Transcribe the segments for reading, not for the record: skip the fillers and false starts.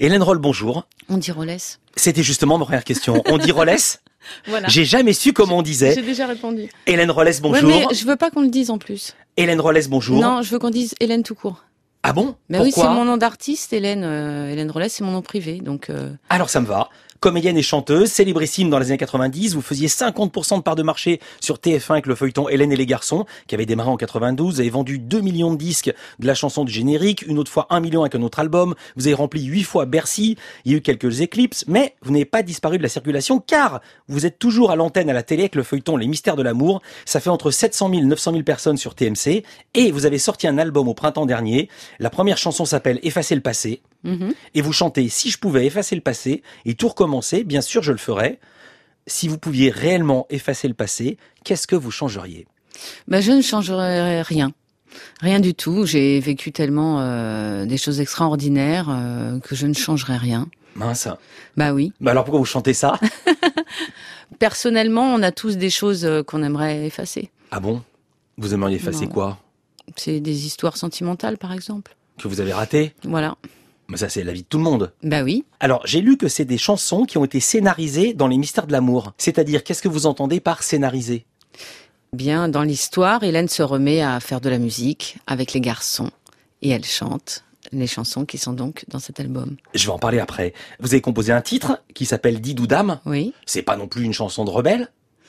Hélène Roll, bonjour. On dit Rollès. C'était justement ma première question. On dit Rollès? Voilà. J'ai jamais su comment on disait. J'ai déjà répondu. Hélène Rollès, bonjour. Ouais, mais je veux pas qu'on le dise en plus. Hélène Rollès, bonjour. Non, je veux qu'on dise Hélène tout court. Ah bon? Mais Pourquoi? oui, c'est mon nom d'artiste, Hélène. Hélène Rollès, c'est mon nom privé, donc. Alors ça me va. Comédienne et chanteuse, célébrissime dans les années 90, vous faisiez 50% de part de marché sur TF1 avec le feuilleton Hélène et les garçons, qui avait démarré en 92. Vous avez vendu 2 millions de disques de la chanson du générique, une autre fois 1 million avec un autre album. Vous avez rempli 8 fois Bercy. Il y a eu quelques éclipses, mais vous n'avez pas disparu de la circulation car vous êtes toujours à l'antenne à la télé avec le feuilleton Les Mystères de l'amour. Ça fait entre 700 000 et 900 000 personnes sur TMC. Et vous avez sorti un album au printemps dernier. La première chanson s'appelle Effacer le passé. Et vous chantez « Si je pouvais effacer le passé et tout recommencer, bien sûr je le ferais. Si vous pouviez réellement effacer le passé, qu'est-ce que vous changeriez ?» Je ne changerais rien. Rien du tout. J'ai vécu tellement des choses extraordinaires que je ne changerais rien. Mince. Bah oui. Alors pourquoi vous chantez ça? Personnellement, on a tous des choses qu'on aimerait effacer. Ah bon? Vous aimeriez effacer quoi? C'est des histoires sentimentales, par exemple. Que vous avez ratées? Voilà. Mais ça, c'est la vie de tout le monde. Bah oui. Alors, j'ai lu que c'est des chansons qui ont été scénarisées dans Les Mystères de l'amour. C'est-à-dire, qu'est-ce que vous entendez par scénariser? Bien, dans l'histoire, Hélène se remet à faire de la musique avec les garçons. Et elle chante les chansons qui sont donc dans cet album. Je vais en parler après. Vous avez composé un titre qui s'appelle Didou Dame. Oui. C'est pas non plus une chanson de rebelle?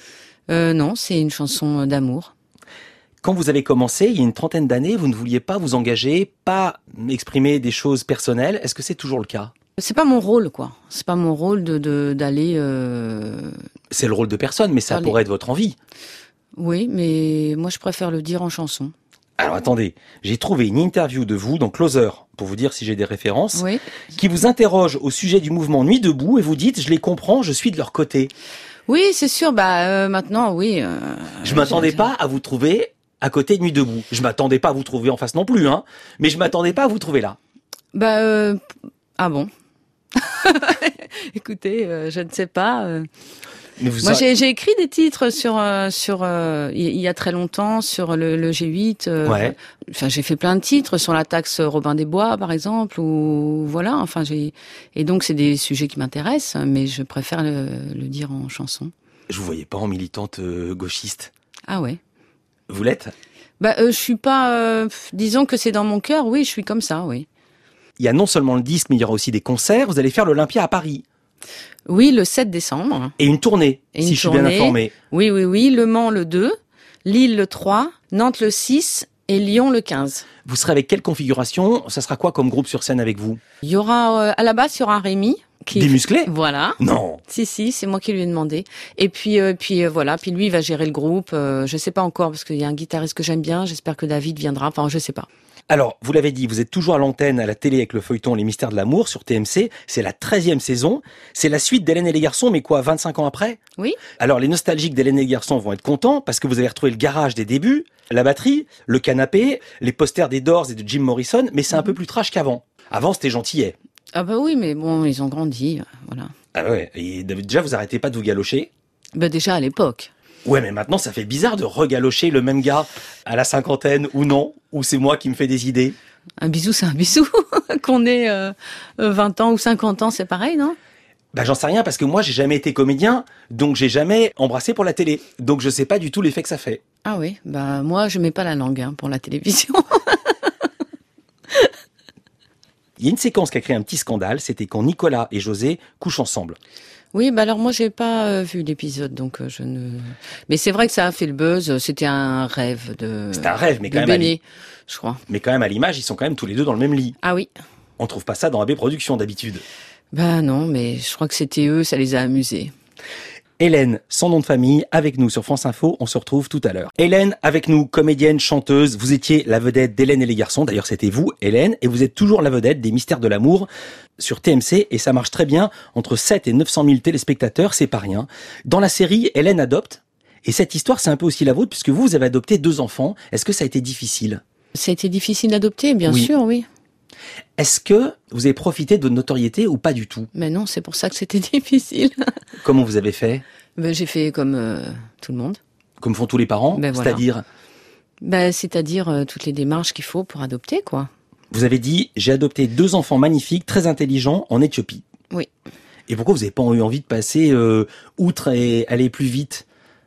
Non, c'est une chanson d'amour. Quand vous avez commencé, il y a une trentaine d'années, vous ne vouliez pas vous engager, pas exprimer des choses personnelles. Est-ce que c'est toujours le cas? C'est pas mon rôle, quoi. C'est pas mon rôle d'aller... C'est le rôle de personne, mais ça pourrait être votre envie. Oui, mais moi je préfère le dire en chanson. Alors attendez, j'ai trouvé une interview de vous dans Closer, pour vous dire si j'ai des références, oui. Qui vous interroge au sujet du mouvement Nuit debout et vous dites « Je les comprends, je suis de leur côté ». Oui, c'est sûr, maintenant, oui. Je m'attendais pas à vous trouver à côté de Nuit debout. Je m'attendais pas à vous trouver en face non plus, hein. Mais je m'attendais pas à vous trouver là. Ah bon. Écoutez, je ne sais pas. Mais moi, j'ai écrit des titres sur il y a très longtemps sur le G8. Ouais. Enfin, j'ai fait plein de titres sur la taxe Robin des Bois, par exemple, ou voilà. Enfin, et donc c'est des sujets qui m'intéressent, mais je préfère le dire en chanson. Je vous voyais pas en militante gauchiste. Ah ouais. Vous l'êtes? Je suis pas. Disons que c'est dans mon cœur. Oui, je suis comme ça. Oui. Il y a non seulement le disque, mais il y aura aussi des concerts. Vous allez faire l'Olympia à Paris. Oui, le 7 décembre. Et une tournée, si je suis bien informé. Oui. Le Mans le 2, Lille le 3, Nantes le 6 et Lyon le 15. Vous serez avec quelle configuration? Ça sera quoi comme groupe sur scène avec vous? Il y aura, à la base, il y aura Rémi. Des musclés? Voilà. Non. Si, c'est moi qui lui ai demandé. Et puis voilà. Puis lui, il va gérer le groupe. Je sais pas encore parce qu'il y a un guitariste que j'aime bien. J'espère que David viendra. Enfin, je sais pas. Alors, vous l'avez dit, vous êtes toujours à l'antenne, à la télé avec le feuilleton Les Mystères de l'amour sur TMC. C'est la 13e saison. C'est la suite d'Hélène et les garçons, mais quoi, 25 ans après? Oui. Alors, les nostalgiques d'Hélène et les garçons vont être contents parce que vous avez retrouvé le garage des débuts, la batterie, le canapé, les posters des Doors et de Jim Morrison, mais c'est un peu plus trash qu'avant. Avant, c'était gentillet. Ah bah oui, mais bon, ils ont grandi, voilà. Ah ouais, et déjà, vous arrêtez pas de vous galocher? Déjà à l'époque. Ouais, mais maintenant, ça fait bizarre de regalocher le même gars à la cinquantaine ou non, ou c'est moi qui me fais des idées. Un bisou, c'est un bisou. Qu'on ait 20 ans ou 50 ans, c'est pareil, non? J'en sais rien parce que moi, j'ai jamais été comédien, donc j'ai jamais embrassé pour la télé. Donc je sais pas du tout l'effet que ça fait. Ah oui, moi, je mets pas la langue pour la télévision. Il y a une séquence qui a créé un petit scandale, c'était quand Nicolas et José couchent ensemble. Oui, alors moi j'ai pas vu l'épisode, donc je ne. Mais c'est vrai que ça a fait le buzz. C'était un rêve de. C'était un rêve, mais quand même. Je crois. Mais quand même à l'image, ils sont quand même tous les deux dans le même lit. Ah oui. On trouve pas ça dans AB Productions d'habitude. Non, mais je crois que c'était eux, ça les a amusés. Hélène, sans nom de famille, avec nous sur France Info, on se retrouve tout à l'heure. Hélène, avec nous, comédienne, chanteuse, vous étiez la vedette d'Hélène et les garçons, d'ailleurs c'était vous, Hélène, et vous êtes toujours la vedette des Mystères de l'amour sur TMC, et ça marche très bien, entre 7 et 900 000 téléspectateurs, c'est pas rien. Dans la série, Hélène adopte, et cette histoire c'est un peu aussi la vôtre, puisque vous avez adopté 2 enfants, est-ce que ça a été difficile? Ça a été difficile d'adopter, bien sûr, oui. Est-ce que vous avez profité de votre notoriété ou pas du tout? Mais non, c'est pour ça que c'était difficile. Comment vous avez fait? J'ai fait comme tout le monde. Comme font tous les parents? Voilà. C'est-à-dire? C'est-à-dire toutes les démarches qu'il faut pour adopter, quoi. Vous avez dit, j'ai adopté 2 enfants magnifiques, très intelligents, en Éthiopie. Oui. Et pourquoi vous n'avez pas eu envie de passer outre et aller plus vite?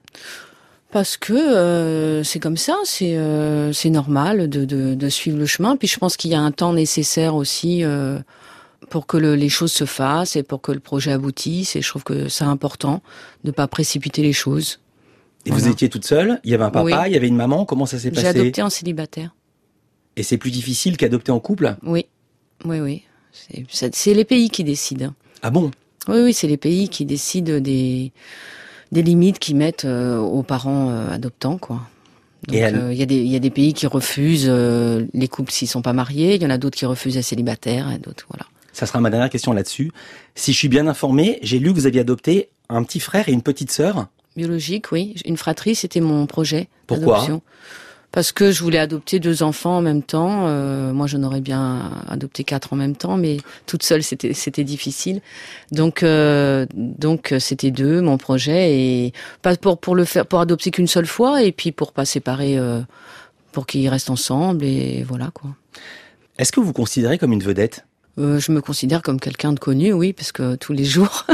Parce que c'est comme ça, c'est normal de suivre le chemin. Puis je pense qu'il y a un temps nécessaire aussi pour que les choses se fassent et pour que le projet aboutisse. Et je trouve que c'est important de pas précipiter les choses. Et voilà. Vous étiez toute seule? Il y avait un papa, oui. Il y avait une maman. Comment ça s'est passé? J'ai adopté en célibataire. Et c'est plus difficile qu'adopter en couple? Oui, oui. C'est les pays qui décident. Ah bon? Oui, c'est les pays qui décident des limites qu'ils mettent aux parents adoptants, quoi. Donc il y a des pays qui refusent les couples s'ils sont pas mariés, il y en a d'autres qui refusent les célibataires et d'autres, voilà. Ça sera ma dernière question là-dessus. Si je suis bien informé, j'ai lu que vous aviez adopté un petit frère et une petite sœur. Biologique, oui. Une fratrie, c'était mon projet. Pourquoi? D'adoption. Parce que je voulais adopter 2 enfants en même temps. Moi, j'en aurais bien adopté 4 en même temps, mais toute seule, c'était difficile. Donc c'était 2, mon projet, et pas pour le faire, pour adopter qu'une seule fois, et puis pour pas séparer, pour qu'ils restent ensemble, et voilà, quoi. Est-ce que vous vous considérez comme une vedette? Je me considère comme quelqu'un de connu, oui, parce que tous les jours,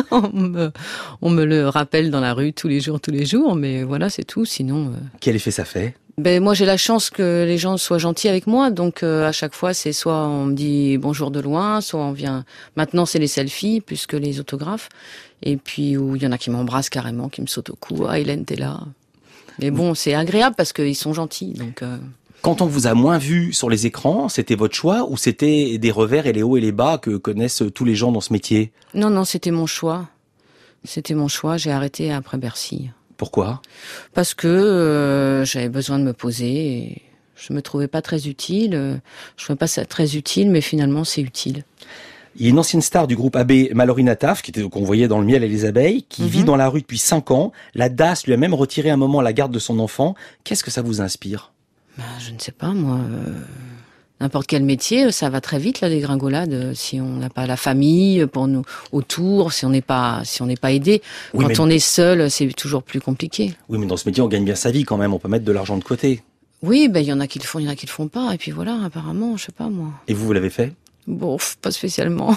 on me le rappelle dans la rue, tous les jours, mais voilà, c'est tout, sinon... Quel effet ça fait? Ben moi j'ai la chance que les gens soient gentils avec moi, donc à chaque fois c'est soit on me dit bonjour de loin, soit on vient. Maintenant c'est les selfies plus que les autographes, et puis où il y en a qui m'embrassent carrément, qui me sautent au cou. Ah Hélène t'es là. Mais bon c'est agréable parce qu'ils sont gentils, donc. Quand on vous a moins vu sur les écrans, c'était votre choix ou c'était des revers et les hauts et les bas que connaissent tous les gens dans ce métier? Non, c'était mon choix. C'était mon choix. J'ai arrêté après Bercy. Pourquoi? Parce que j'avais besoin de me poser. Et je me trouvais pas très utile. Je trouvais pas ça très utile, mais finalement c'est utile. Il y a une ancienne star du groupe AB, Mallory Nataf, qu'on voyait dans Le miel et les abeilles, qui vit dans la rue depuis 5 ans. La DAS lui a même retiré un moment la garde de son enfant. Qu'est-ce que ça vous inspire? Je ne sais pas, moi. N'importe quel métier, ça va très vite, la dégringolade. Si on n'a pas la famille pour nous autour, si on n'est pas aidé. Oui, quand on est seul, c'est toujours plus compliqué. Oui, mais dans ce métier, on gagne bien sa vie quand même. On peut mettre de l'argent de côté. Oui, il y en a qui le font, il y en a qui le font pas. Et puis voilà, apparemment, je sais pas, moi. Et vous l'avez fait? Bon, pas spécialement.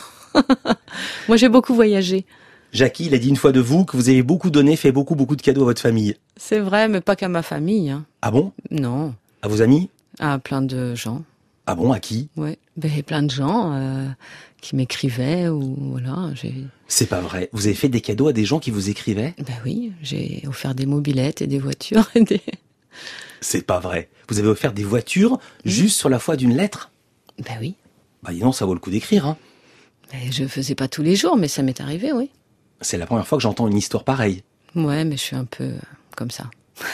Moi, j'ai beaucoup voyagé. Jackie, il a dit une fois de vous que vous avez beaucoup donné, fait beaucoup de cadeaux à votre famille. C'est vrai, mais pas qu'à ma famille. Hein. Ah bon? Non. À vos amis? À plein de gens. Ah bon, à qui? Ouais, plein de gens qui m'écrivaient ou voilà. C'est pas vrai. Vous avez fait des cadeaux à des gens qui vous écrivaient? Oui, j'ai offert des mobylettes et des voitures. C'est pas vrai. Vous avez offert des voitures juste sur la foi d'une lettre? Oui. Dis donc, ça vaut le coup d'écrire, hein. Je faisais pas tous les jours, mais ça m'est arrivé, oui. C'est la première fois que j'entends une histoire pareille. Ouais, mais je suis un peu comme ça.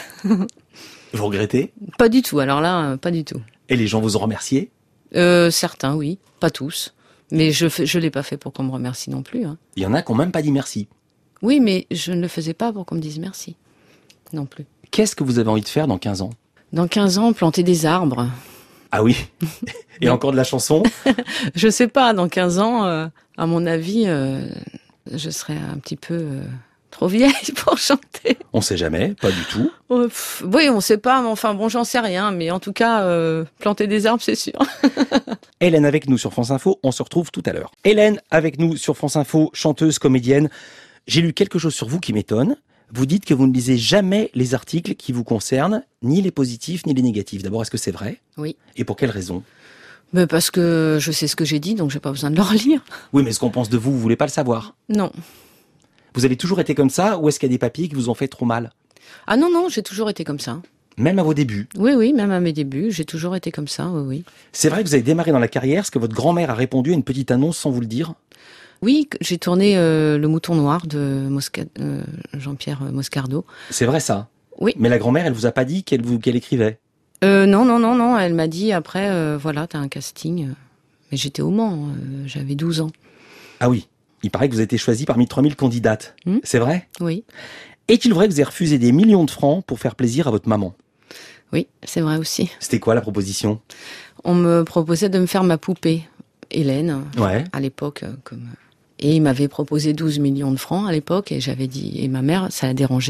Vous regrettez? Pas du tout. Alors là, pas du tout. Et les gens vous ont remercié? Certains, oui. Pas tous. Mais je l'ai pas fait pour qu'on me remercie non plus. Hein. Il y en a qui n'ont même pas dit merci. Oui, mais je ne le faisais pas pour qu'on me dise merci. Non plus. Qu'est-ce que vous avez envie de faire dans 15 ans? Dans 15 ans, planter des arbres. Ah oui? Et encore de la chanson? Je sais pas, dans 15 ans, à mon avis, je serai un petit peu... trop vieille pour chanter. On sait jamais, pas du tout. Oui, on sait pas, mais enfin bon, j'en sais rien. Mais en tout cas, planter des arbres, c'est sûr. Hélène avec nous sur France Info, on se retrouve tout à l'heure. Hélène avec nous sur France Info, chanteuse, comédienne. J'ai lu quelque chose sur vous qui m'étonne. Vous dites que vous ne lisez jamais les articles qui vous concernent, ni les positifs, ni les négatifs. D'abord, est-ce que c'est vrai? Oui. Et pour quelle raison? Parce que je sais ce que j'ai dit, donc j'ai pas besoin de le relire. Oui, mais ce qu'on pense de vous, vous voulez pas le savoir? Non. Vous avez toujours été comme ça, ou est-ce qu'il y a des papiers qui vous ont fait trop mal? Ah non, j'ai toujours été comme ça. Même à vos débuts? Oui, même à mes débuts, j'ai toujours été comme ça, oui. C'est vrai que vous avez démarré dans la carrière, ce que votre grand-mère a répondu à une petite annonce sans vous le dire? Oui, j'ai tourné Le Mouton Noir de Jean-Pierre Moscardo. C'est vrai ça? Oui. Mais la grand-mère, elle vous a pas dit qu'elle écrivait? Non, elle m'a dit après, voilà, t'as un casting. Mais j'étais au Mans, j'avais 12 ans. Ah oui, il paraît que vous avez été choisie parmi 3000 candidates. C'est vrai? Oui. Est-il vrai que vous avez refusé des millions de francs pour faire plaisir à votre maman? Oui, c'est vrai aussi. C'était quoi la proposition? On me proposait de me faire ma poupée, Hélène, ouais. À l'époque. Et il m'avait proposé 12 millions de francs à l'époque, et j'avais dit, et ma mère, ça la dérangeait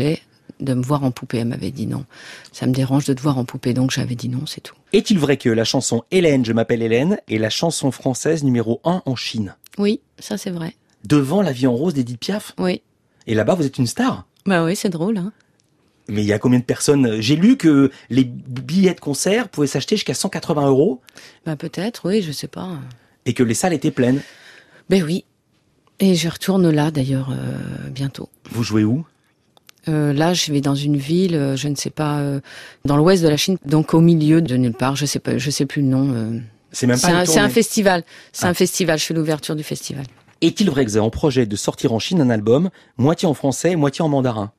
de me voir en poupée. Elle m'avait dit non. Ça me dérange de te voir en poupée, donc j'avais dit non, c'est tout. Est-il vrai que la chanson Hélène, je m'appelle Hélène est la chanson française numéro 1 en Chine? Oui, ça c'est vrai. Devant La vie en rose d'Édith Piaf? Oui. Et là-bas, vous êtes une star? Bah oui, c'est drôle, hein. Mais il y a combien de personnes? J'ai lu que les billets de concert pouvaient s'acheter jusqu'à 180 €. Bah peut-être, oui, je sais pas. Et que les salles étaient pleines. Ben oui. Et je retourne là, d'ailleurs, bientôt. Vous jouez où? Là, je vais dans une ville, je ne sais pas, dans l'ouest de la Chine, donc au milieu de nulle part. Je sais pas, je sais plus le nom. C'est même pas une C'est un tournée. festival. C'est Ah. un festival. Je fais l'ouverture du festival. Est-il vrai que vous avez en projet de sortir en Chine un album, moitié en français, moitié en mandarin?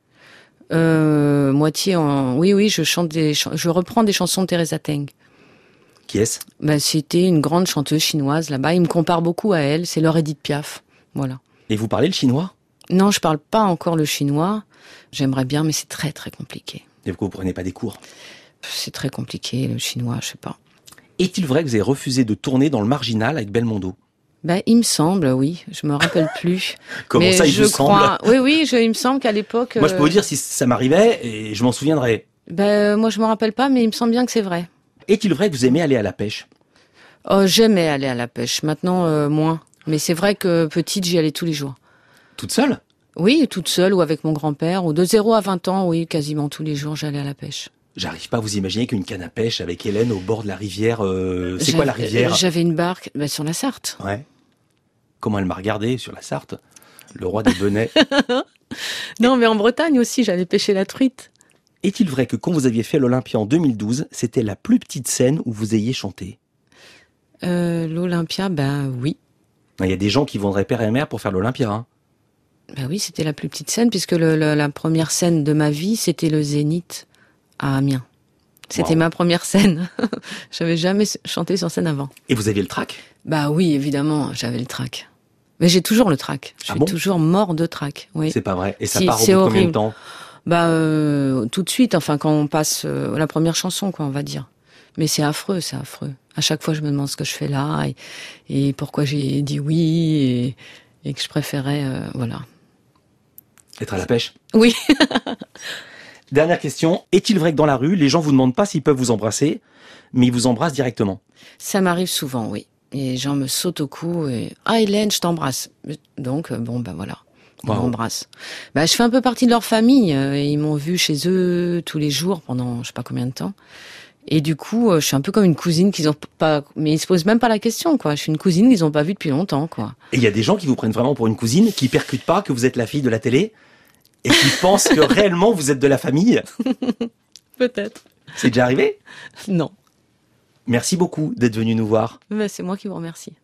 Moitié en. Oui, je reprends des chansons de Teresa Teng. Qui est-ce? Ben, c'était une grande chanteuse chinoise là-bas. Ils me comparent beaucoup à elle. C'est leur Édith Piaf. Voilà. Et vous parlez le chinois? Non, je parle pas encore le chinois. J'aimerais bien, mais c'est très très compliqué. Et vous prenez pas des cours? C'est très compliqué le chinois, je sais pas. Est-il vrai que vous avez refusé de tourner dans le Marginal avec Belmondo? Ben, il me semble, oui. Je me rappelle plus. Comment mais ça, il je vous crois. semble? Oui, il me semble qu'à l'époque. Moi, je peux vous dire si ça m'arrivait et je m'en souviendrai. Ben, moi, je me rappelle pas, mais il me semble bien que c'est vrai. Est-il vrai que vous aimez aller à la pêche? Oh, j'aimais aller à la pêche. Maintenant, moins. Mais c'est vrai que petite, j'y allais tous les jours. Toute seule? Oui, toute seule ou avec mon grand-père. Ou de 0 à 20 ans, oui, quasiment tous les jours, j'allais à la pêche. J'arrive pas à vous imaginer qu'une canne à pêche avec Hélène au bord de la rivière. C'est quoi la rivière? J'avais une barque sur la Sarthe. Ouais. Comment elle m'a regardé sur la Sarthe? Le roi des Benets. Non, mais en Bretagne aussi, j'allais pêcher la truite. Est-il vrai que quand vous aviez fait l'Olympia en 2012, c'était la plus petite scène où vous ayez chanté? L'Olympia, ben oui. Il y a des gens qui vendraient père et mère pour faire l'Olympia. Hein. Ben oui, c'était la plus petite scène, puisque la première scène de ma vie, c'était le Zénith à Amiens. C'était ma première scène. J'avais jamais chanté sur scène avant. Et vous aviez le trac? Bah oui, évidemment, j'avais le trac. Mais j'ai toujours le trac. Je suis toujours mort de trac. Oui. C'est pas vrai. Et ça Si, part au bout de combien de temps? Bah tout de suite. Enfin, quand on passe la première chanson, quoi, on va dire. Mais c'est affreux, c'est affreux. À chaque fois, je me demande ce que je fais là et pourquoi j'ai dit oui et que je préférais, voilà. Être à la pêche? Oui. Dernière question. Est-il vrai que dans la rue, les gens vous demandent pas s'ils peuvent vous embrasser, mais ils vous embrassent directement? Ça m'arrive souvent, oui. Et les gens me sautent au cou et « Ah, Hélène, je t'embrasse ». Donc, bon, ben voilà, ils m'embrassent. Ben, je fais un peu partie de leur famille. Et ils m'ont vu chez eux tous les jours pendant je sais pas combien de temps. Et du coup, je suis un peu comme une cousine qu'ils ont pas... Mais ils se posent même pas la question, quoi. Je suis une cousine qu'ils ont pas vue depuis longtemps, quoi. Et il y a des gens qui vous prennent vraiment pour une cousine, qui percutent pas que vous êtes la fille de la télé et qui pensent que réellement vous êtes de la famille. Peut-être. C'est déjà arrivé? Non. Merci beaucoup d'être venu nous voir. Ben, c'est moi qui vous remercie.